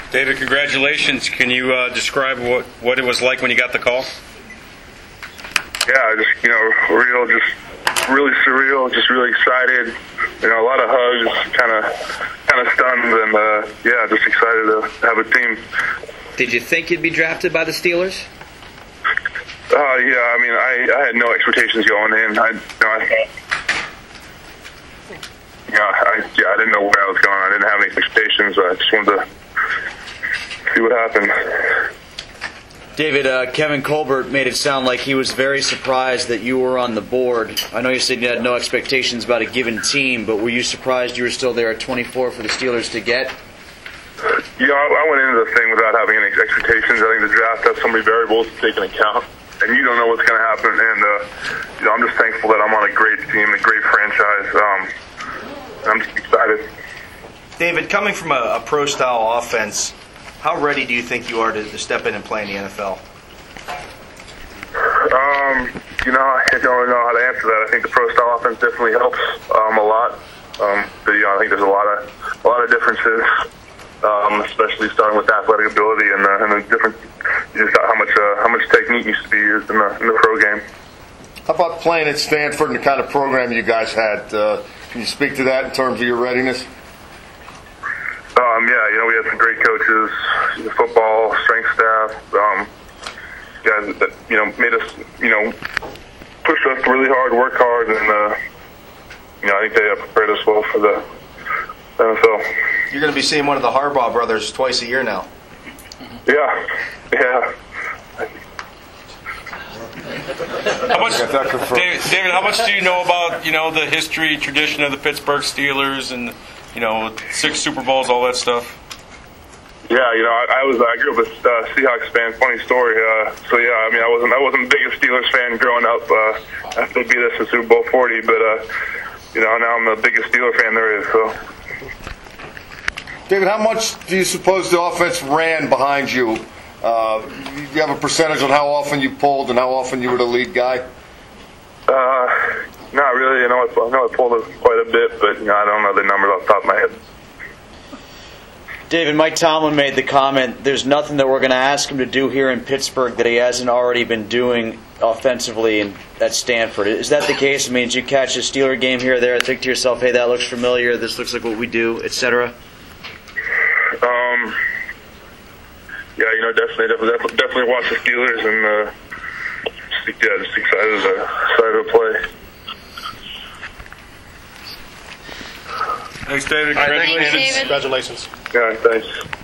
David, congratulations. Can you describe what it was like when you got the call? Yeah, just real, just really surreal, just really excited. A lot of hugs, kind of stunned, and yeah, just excited to have a team. Did you think you'd be drafted by the Steelers? Yeah, I had no expectations going in. I didn't know where I was going. I didn't have any expectations. I just wanted to see what happened. David, Kevin Colbert made it sound like he was very surprised that you were on the board. I know you said you had no expectations about a given team, but were you surprised you were still there at 24 for the Steelers to get? I went into the thing without having any expectations. I think the draft has so many variables to take into account, and you don't know what's going to happen. And I'm just thankful that I'm on a great team, a great franchise. I'm just excited. David, coming from a pro-style offense, how ready do you think you are to step in and play in the NFL? I don't know how to answer that. I think the pro-style offense definitely helps a lot. But I think there's a lot of differences, especially starting with athletic ability and the different, just how much technique needs to be used in the pro game. How about playing at Stanford and the kind of program you guys had? Can you speak to that in terms of your readiness? Yeah, we had some great coaches, football, strength staff, guys that made us, pushed us really hard, work hard, and I think they prepared us well for the NFL. You're going to be seeing one of the Harbaugh brothers twice a year now. Yeah. How much, David, how much do you know about the history, tradition of the Pittsburgh Steelers, and 6 Super Bowls, all that stuff? Yeah, I grew up a Seahawks fan. Funny story. So yeah, I wasn't the biggest Steelers fan growing up after they beat us in Super Bowl 40, but now I'm the biggest Steelers fan there is. So, David, how much do you suppose the offense ran behind you? You have a percentage on how often you pulled and how often you were the lead guy? Not really. I know I pulled it quite a bit, but I don't know the numbers off the top of my head. David, Mike Tomlin made the comment, there's nothing that we're going to ask him to do here in Pittsburgh that he hasn't already been doing offensively at Stanford. Is that the case? Did you catch a Steeler game here or there, think to yourself, hey, that looks familiar, this looks like what we do, etc.? Yeah, definitely watch the Steelers and just excited to play. Thanks, David. Thanks, David. Congratulations. Yeah, thanks.